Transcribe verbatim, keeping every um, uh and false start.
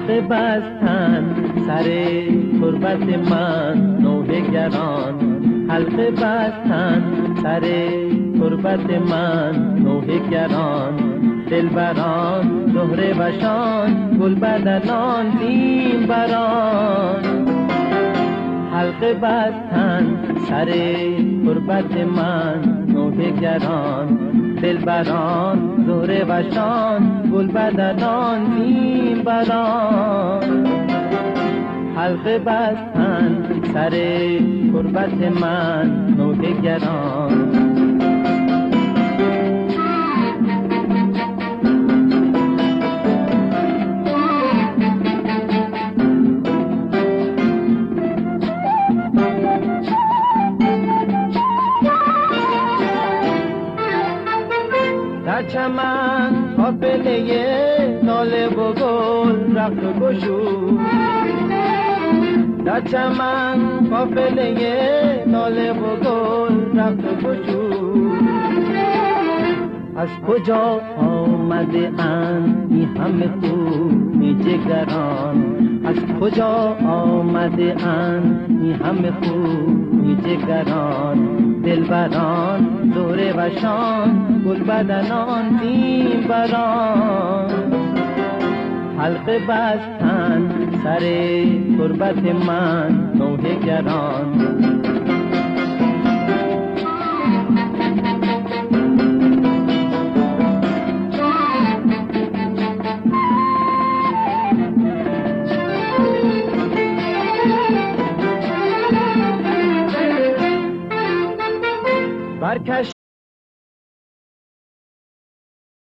حلقه بستن سر تربت من نوحه گران، حلقه بستن سر تربت من نوحه گران، دلبران زهره وشان گل بدنان نیم بران، حلقه بستن سر تربت من نوحه گران، دلبران زهره وشان گل بدنان نیم بران، حلقه بستن سر تربت من نوحه گران. در چمن قافله ناله و گل رخت و گشود، در چمن قافله ناله و گل رخت و گشود، از کجا آمده اند این همه خونی جگران، از کجا آمده اند این همه خونی جگران، دلبران زهره وشان گل بدنان نیم بران، حلقه بستن سر تربت من نوحه گران. برکش